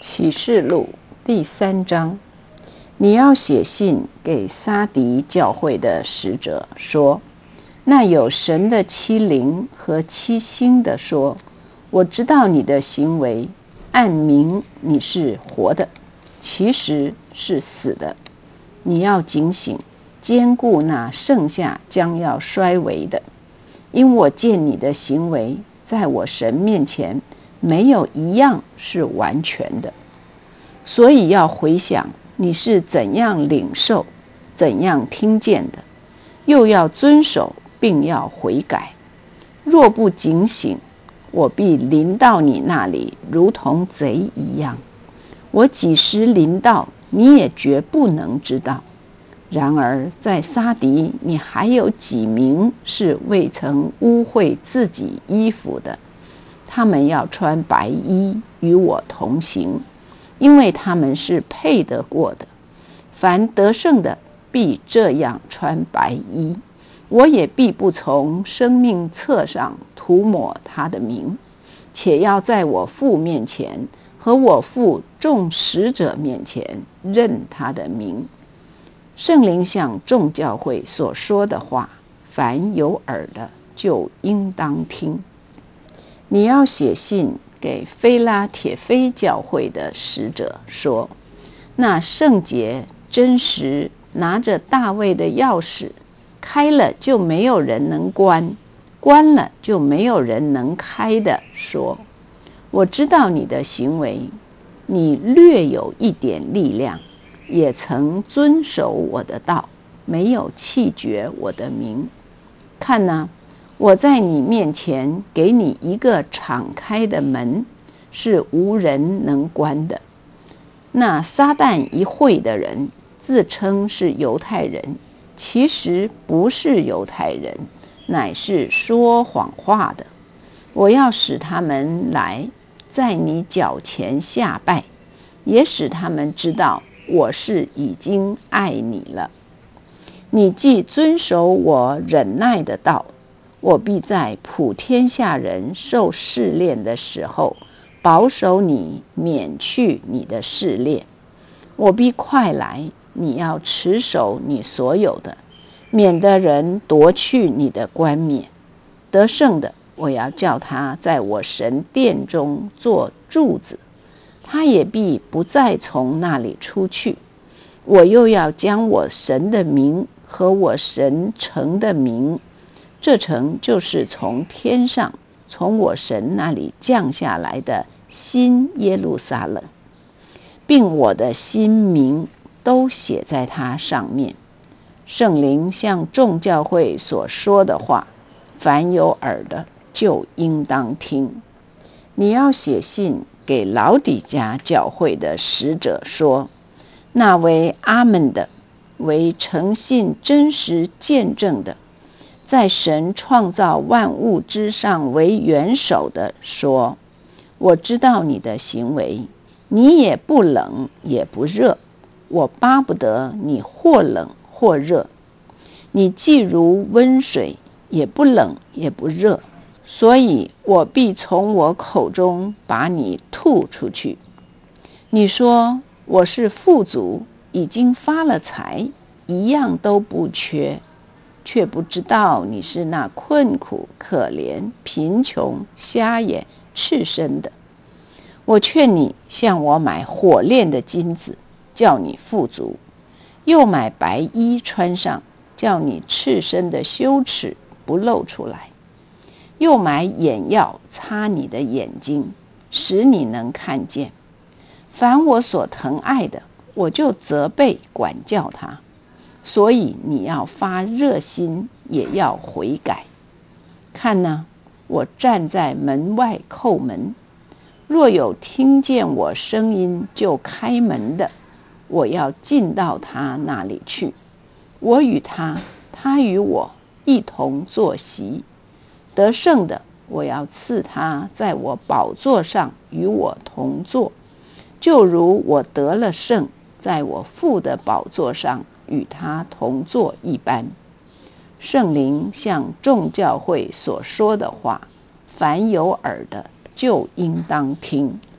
启示录第3章，你要写信给撒狄教会的使者说，那有神的7灵和7星的说，我知道你的行为，暗明你是活的，其实是死的。你要警醒，坚固那剩下将要衰微的，因我见你的行为，在我神面前没有一样是完全的，所以要回想你是怎样领受，怎样听见的，又要遵守，并要悔改。若不警醒，我必临到你那里，如同贼一样。我几时临到，你也绝不能知道。然而在撒狄，你还有几名是未曾污秽自己衣服的，他们要穿白衣与我同行，因为他们是配得过的。凡得胜的必这样穿白衣，我也必不从生命册上涂抹他的名，且要在我父面前和我父众使者面前认他的名。圣灵向众教会所说的话，凡有耳的就应当听。你要写信给非拉铁非教会的使者说，那圣洁真实拿着大卫的钥匙，开了就没有人能关，关了就没有人能开的说，我知道你的行为，你略有一点力量，也曾遵守我的道，没有弃绝我的名。看哪，我在你面前给你一个敞开的门，是无人能关的。那撒旦一会的人，自称是犹太人，其实不是犹太人，乃是说谎话的。我要使他们来，在你脚前下拜，也使他们知道我是已经爱你了。你既遵守我忍耐的道，我必在普天下人受试炼的时候，保守你免去你的试炼。我必快来，你要持守你所有的，免得人夺去你的冠冕。得胜的，我要叫他在我神殿中做柱子，他也必不再从那里出去。我又要将我神的名和我神城的名，这城就是从天上从我神那里降下来的新耶路撒冷，并我的新名都写在它上面。圣灵向众教会所说的话，凡有耳的就应当听。你要写信给老底嘉教会的使者说，那为阿们的，为诚信真实见证的，在神创造万物之上为元首的说，我知道你的行为，你也不冷也不热，我巴不得你或冷或热。你既如温水，也不冷也不热，所以我必从我口中把你吐出去。你说我是富足，已经发了财，一样都不缺，却不知道你是那困苦可怜贫穷瞎眼赤身的。我劝你向我买火炼的金子，叫你富足，又买白衣穿上，叫你赤身的羞耻不露出来，又买眼药擦你的眼睛，使你能看见。凡我所疼爱的，我就责备管教他，所以你要发热心，也要悔改。看哪，我站在门外叩门，若有听见我声音就开门的，我要进到他那里去，我与他，他与我一同坐席。得胜的，我要赐他在我宝座上与我同坐，就如我得了胜，在我父的宝座上与他同坐一般。圣灵向众教会所说的话，凡有耳的就应当听。